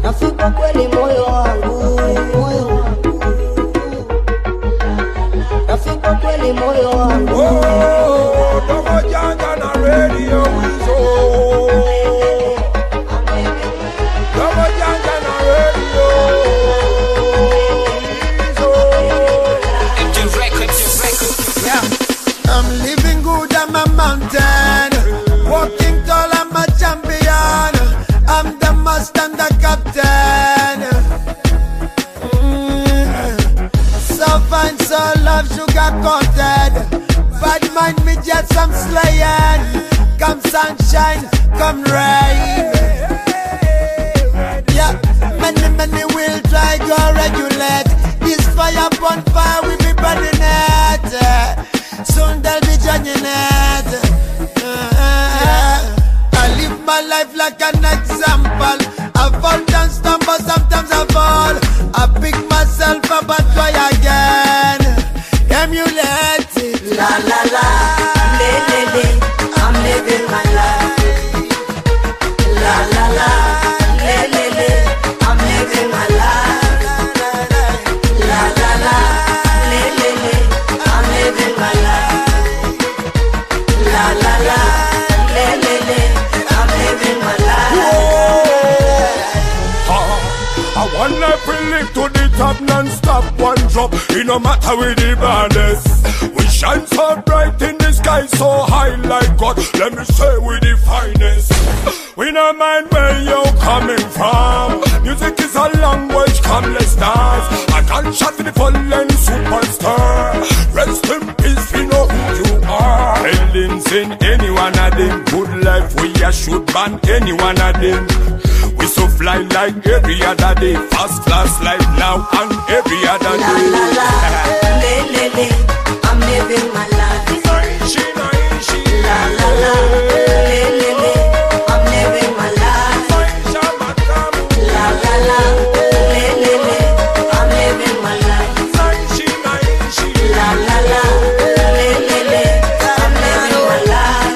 nafika kweli moyo wangu, nafika kweli moyo wangu. Oh, Dogo Janja na Radio Weasel. Dogo Janja na Radio Weasel. Yeah, I'm living good, I'm a mountain. Walking tall, I'm a champion. I'm the master, I'm the captain. So fine, so love, sugar coated. Bad mind me just some slaying. Come sunshine, come rain. Yeah, many will try go regulate. This fire upon fire we be burning it. Soon they'll be joining it. I live my life like an example. I fall down, stumble, sometimes I fall. I pick myself up and try again. Emulate it. La la la, le le le, I'm living my life. La la la, le le le, I'm living my life. La la la, le le le, I'm living my life. La la la, le le le, I'm living my life. I want life we live to the top non-stop, one drop. It no matter with the baddest. We shine so bright in the sky, so high like God. Let me say we the finest. We no mind where you're coming from. Music is a language, come let's dance. I can't shot for the fallen superstar. Rest in peace, we know who you are. Feelings in any one of them. Good life, we a should ban any one of them. We so fly like every other day. Fast class life now and every other day. La la la, le le le, I'm living my life. La la la, le le le, I'm living my life. La la la, le le le, I'm living my life. La la la, le le le, I'm living my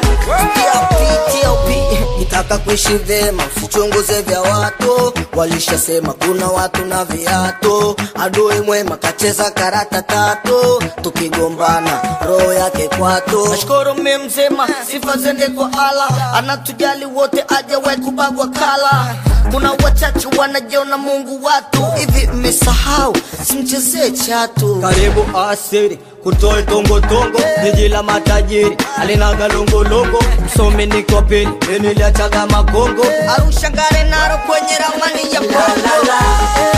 life. TLP, nitaka kuishi vema, usichunguze vya watu. Walishasema kuna watu na viatu. Adui mwema kacheza karata tatu. Tukigombana roho yake kwatu. Nashukuru mimi mzima, sifa zende kwa Allah. Anatujali wote, hajawahi kubagwa kala. Kuna wachache wanajiona Mungu watu. Hivi mmesahau simchezee chatu. Karibu asiri kutoe tongo tongo. Jiji la matajiri alinaga longo longo. Msomi niko pili niliachaga magongo. Arusha ngare naro kwenye ramani ya Bongo. La la la.